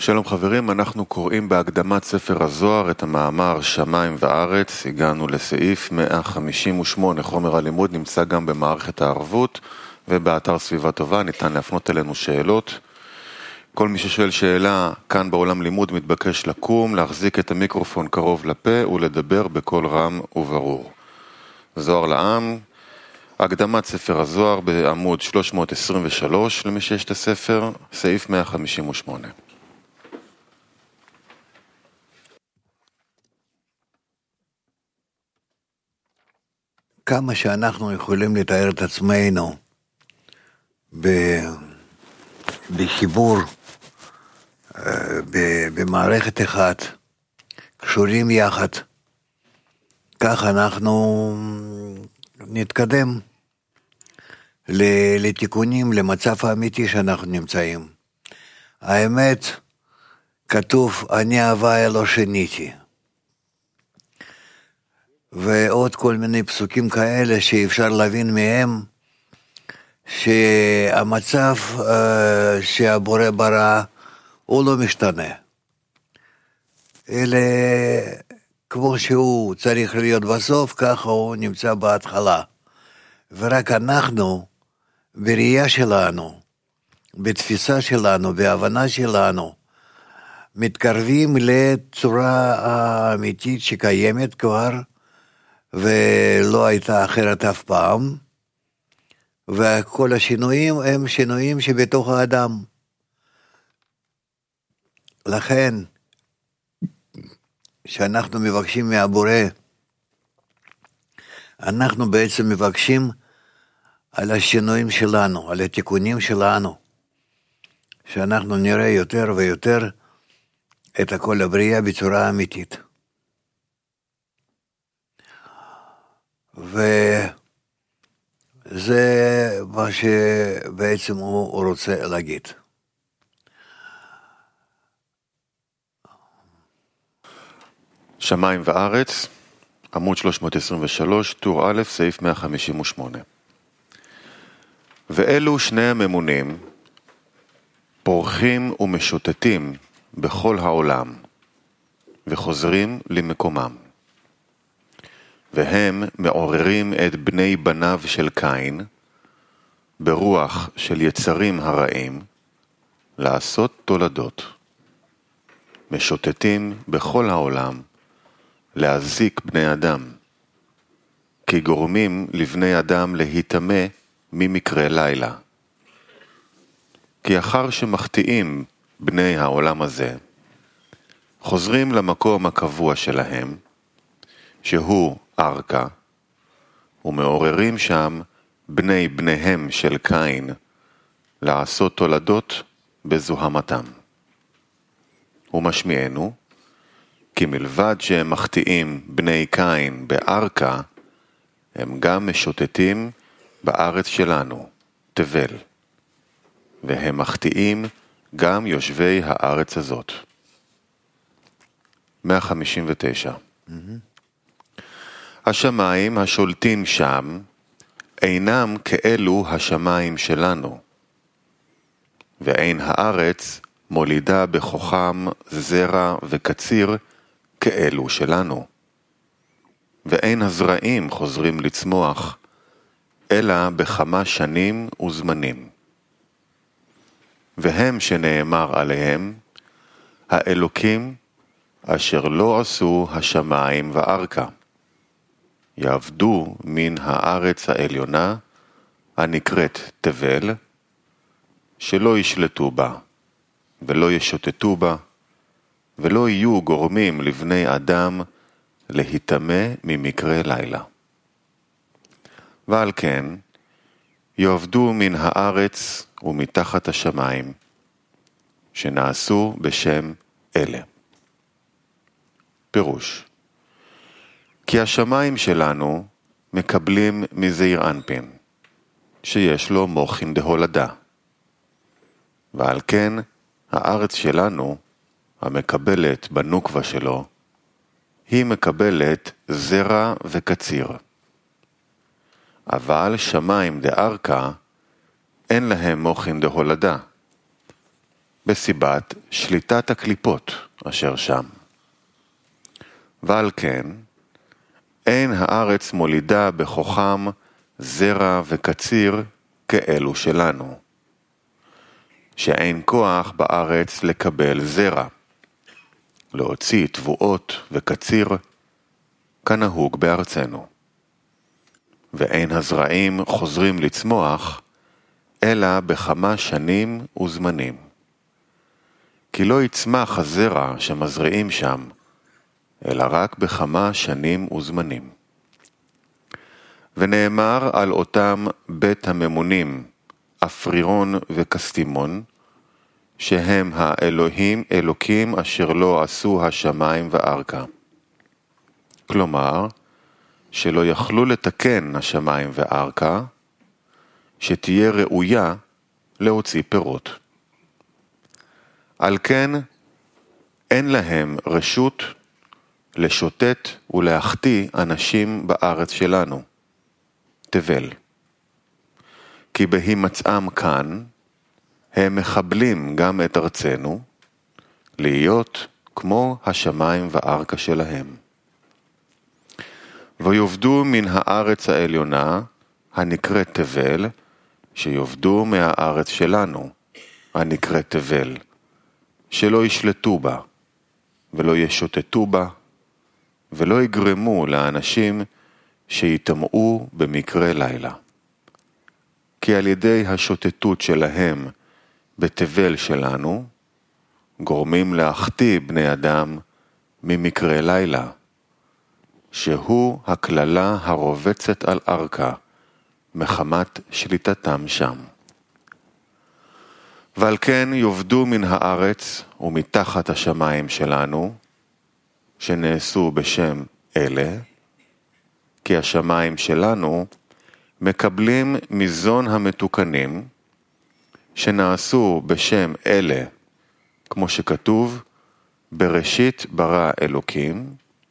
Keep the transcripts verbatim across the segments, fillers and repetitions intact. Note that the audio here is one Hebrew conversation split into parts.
שלום חברים, אנחנו קוראים בהקדמת ספר הזוהר את המאמר שמיים וארץ. הגענו לסעיף מאה חמישים ושמונה. חומר הלימוד נמצא גם במערכת הערבות ובאתר סביבה טובה, ניתן להפנות אלינו שאלות. כל מי ששואל שאלה כאן בעולם לימוד מתבקש לקום, להחזיק את המיקרופון קרוב לפה ולדבר בקול רם וברור. זוהר לעם, הקדמת ספר הזוהר בעמוד שלוש מאות עשרים ושלוש למי שיש את הספר, סעיף מאה חמישים ושמונה. כמה שאנחנו יכולים לתאר את עצמנו בחיבור, במערכת אחת, קשורים יחד, כך אנחנו נתקדם לתיקונים, למצב האמיתי שאנחנו נמצאים. האמת, כתוב, אני הוויה לא שניתי. ועוד כל מיני פסוקים כאלה שאפשר להבין מהם שהמצב uh, שהבורא ברא הוא לא משתנה. אלא כמו שהוא צריך להיות בסוף, ככה הוא נמצא בהתחלה. ורק אנחנו, בראייה שלנו, בתפיסה שלנו, בהבנה שלנו, מתקרבים לצורה האמיתית שקיימת כבר, ולא הייתה אחרת אף פעם, וכל השינויים הם שינויים שבתוך האדם. לכן, שאנחנו מבקשים מהבורא, אנחנו בעצם מבקשים על השינויים שלנו, על התיקונים שלנו, שאנחנו נראה יותר ויותר את הכל הבריאה בצורה אמיתית. וזה מה שבעצם הוא רוצה להגיד. שמיים וארץ, עמוד שלוש מאות עשרים ושלוש, טור א', סעיף מאה חמישים ושמונה. ואלו שני הממונים פורחים ומשוטטים בכל העולם וחוזרים למקומם. והם מעוררים את בני בניו של קין ברוח של יצרים הרעים לעשות תולדות. משוטטים בכל העולם להזיק בני אדם, כי גורמים לבני אדם להיטמא ממקרה לילה. כי אחר שמחטיאים בני העולם הזה, חוזרים למקום הקבוע שלהם, שהוא ארכה, ומעוררים שם בני בניהם של קין לעשות תולדות בזוהמתם. ומשמיענו, כי מלבד שהם מחטיאים בני קין בארכה, הם גם משוטטים בארץ שלנו, תבל, והם מחטיאים גם יושבי הארץ הזאת. מאה חמישים ותשע. Mm-hmm. השמיים השולטים שם אינם כאלו השמיים שלנו, ואין הארץ מולידה בכוחם זרע וקציר כאלו שלנו, ואין הזרעים חוזרים לצמוח, אלא בכמה שנים וזמנים. והם שנאמר עליהם, האלוקים אשר לא עשו השמיים וארכה, יעבדו מן הארץ העליונה הנקראת תבל, שלא ישלטו בה, ולא ישוטטו בה, ולא יהיו גורמים לבני אדם להיטמא ממקרה לילה. ועל כן, יעבדו מן הארץ ומתחת השמיים, שנעשו בשם אלה. פירוש. כי השמיים שלנו מקבלים מזעיר אנפין, שיש לו מוחין דהולדה. ועל כן, הארץ שלנו, המקבלת בנוקבה שלו, היא מקבלת זרע וקציר. אבל שמיים דארכה, אין להם מוחין דהולדה, בסיבת שליטת הקליפות אשר שם. ועל כן, אין הארץ מולידה בכוחם זרע וקציר כאלו שלנו, שאין כוח בארץ לקבל זרע, להוציא תבואות וקציר, כנהוג בארצנו. ואין הזרעים חוזרים לצמוח, אלא בכמה שנים וזמנים. כי לא יצמח הזרע שמזריעים שם, אלא רק בכמה שנים וזמנים. ונאמר על אותם בית הממונים, אפרירון וקסטימון, שהם האלוהים, אלוקים אשר לא עשו השמיים וארכה. כלומר, שלא יכלו לתקן השמיים וארכה, שתהיה ראויה להוציא פירות. על כן, אין להם רשות לשוטט ולהחטיא אנשים בארץ שלנו, תבל. כי בהימצאם כאן, הם מחבלים גם את ארצנו, להיות כמו השמיים וארכה שלהם. ויובדו מן הארץ העליונה, הנקראת תבל, שיובדו מהארץ שלנו, הנקראת תבל, שלא ישלטו בה, ולא ישוטטו בה, ולא יגרמו לאנשים שיטמעו במקרה לילה. כי על ידי השוטטות שלהם בתבל שלנו, גורמים להחטיא בני אדם ממקרה לילה, שהוא הכללה הרובצת על ארכה, מחמת שליטתם שם. ועל כן יובדו מן הארץ ומתחת השמיים שלנו, שנעשו בשם אלה, כי השמיים שלנו מקבלים מזון המתוקנים, שנעשו בשם אלה, כמו שכתוב, בראשית ברא אלוקים,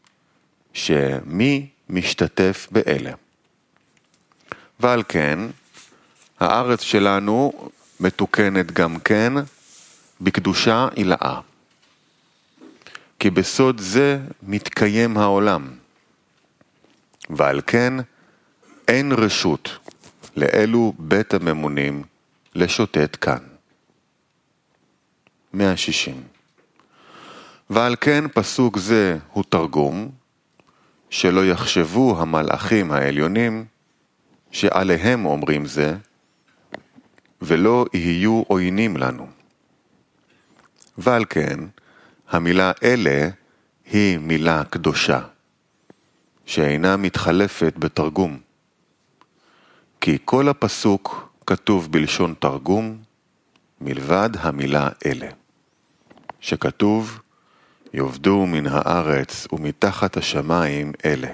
שמי משתתף באלה. ועל כן, הארץ שלנו מתוקנת גם כן בקדושה עילאה. כי בסוד זה מתקיים העולם. ועל כן, אין רשות לאלו בית הממונים לשוטט כאן. מאה ושישים. ועל כן פסוק זה הוא תרגום, שלא יחשבו המלאכים העליונים, שעליהם אומרים זה, ולא יהיו עוינים לנו. ועל כן, המילה אלה היא מילה קדושה, שאינה מתחלפת בתרגום. כי כל הפסוק כתוב בלשון תרגום, מלבד המילה אלה, שכתוב, יובדו מן הארץ ומתחת השמיים אלה.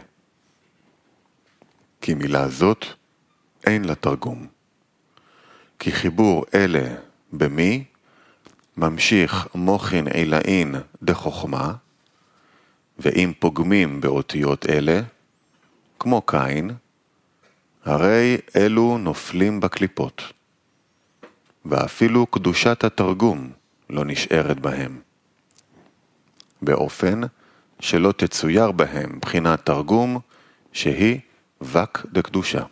כי מילה זאת אין לה תרגום. כי חיבור אלה במי ממשיך מוחין עילאין דחוכמה, ואם פוגמים באותיות אלה, כמו קין, הרי אלו נופלים בקליפות, ואפילו קדושת התרגום לא נשארת בהם, באופן שלא תצויר בהם בחינת תרגום שהיא וק דקדושה.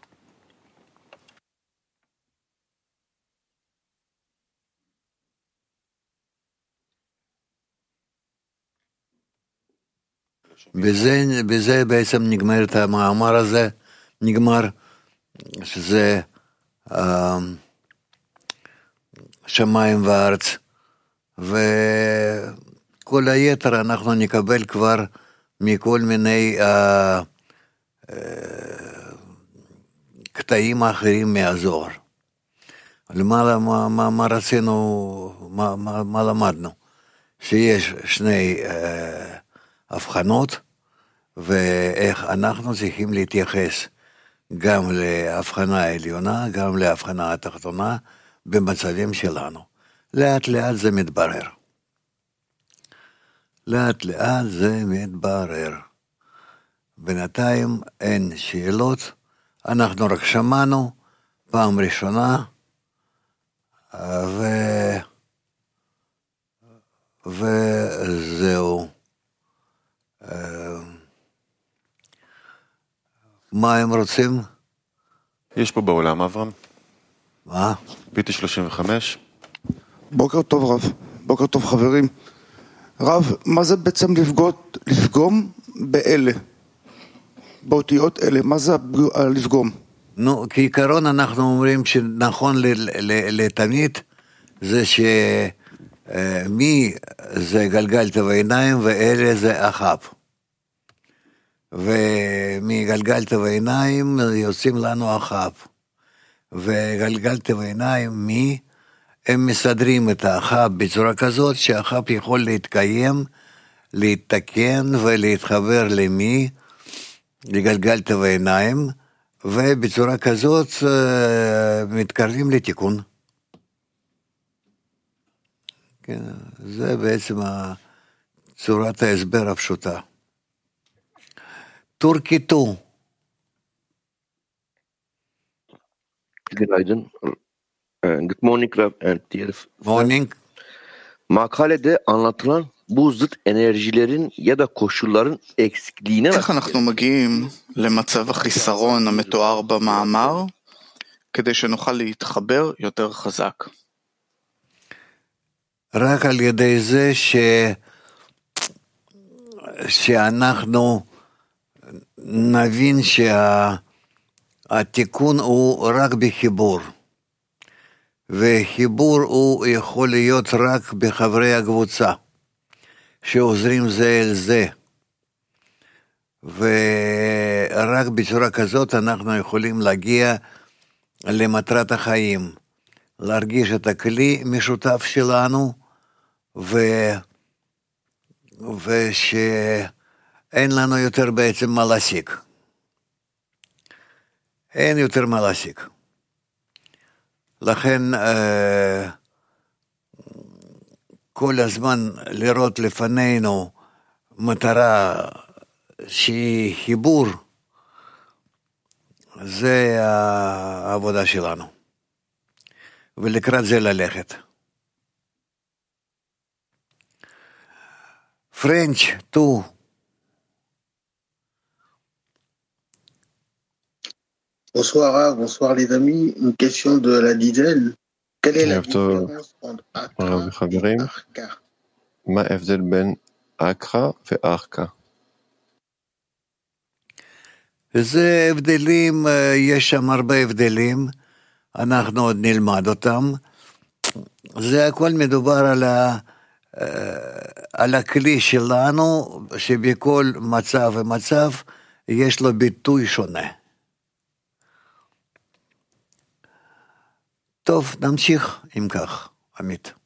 בזה, בזה בעצם נגמר את המאמר הזה, נגמר שזה אה, שמיים וארץ, וכל היתר אנחנו נקבל כבר מכל מיני אה, אה, קטעים אחרים מהזוהר. למה, מה, מה, מה רצינו, מה, מה, מה למדנו? שיש שני אה, הבחנות, ואיך אנחנו צריכים להתייחס גם להבחנה העליונה, גם להבחנה התחתונה, במצבים שלנו. לאט לאט זה מתברר. לאט לאט זה מתברר. בינתיים אין שאלות, אנחנו רק שמענו פעם ראשונה, ו... וזהו. מה הם רוצים? יש פה בעולם, אברהם. מה? פיטי שלושים וחמש. בוקר טוב רב, בוקר טוב חברים. רב, מה זה בעצם לפגות, לפגום באלה? באותיות אלה, מה זה לפגום? נו, כעיקרון אנחנו אומרים שנכון לתמיד זה שמי זה גלגלת ועיניים ואלה זה אחאב. ומגלגלת ועיניים יוצאים לנו אחאב. וגלגלת ועיניים מי הם מסדרים את האחאב בצורה כזאת שהאחאב יכול להתקיים, להתתקן ולהתחבר למי, לגלגלת ועיניים, ובצורה כזאת מתקרבים לתיקון. כן, זה בעצם צורת ההסבר הפשוטה. טורקיטו. Günaydın. Good morning Rab and dear. Morning. Makalede anlatılan bu zıt enerjilerin ya da koşulların eksikliğine איך אנחנו מגיעים למצב החיסרון המתואר במאמר כדי שנוכל להתחבר יותר חזק? רק על ידי זה ש... שאנחנו נבין שהתיקון הוא רק בחיבור, וחיבור הוא יכול להיות רק בחברי הקבוצה שעוזרים זה אל זה, ורק בצורה כזאת אנחנו יכולים להגיע למטרת החיים, להרגיש את הכלי משותף שלנו, ו... ושאין לנו יותר בעצם מה להשיג. אין יותר מה להשיג. לכן כל הזמן לראות לפנינו מטרה שהיא חיבור, זה העבודה שלנו. ולקראת זה ללכת. French, tu. Bonsoir Rav, bonsoir les amis. Une question de la dizaine. Quelle est la différence entre Akra et Arka? מה ההבדל בין אקרא וארכה? זה הבדלים, יש שם הרבה הבדלים, אנחנו עוד נלמד אותם. זה הכל מדובר על ה... על הכלי שלנו, שבכל מצב ומצב יש לו ביטוי שונה. טוב, נמשיך אם כך, עמית.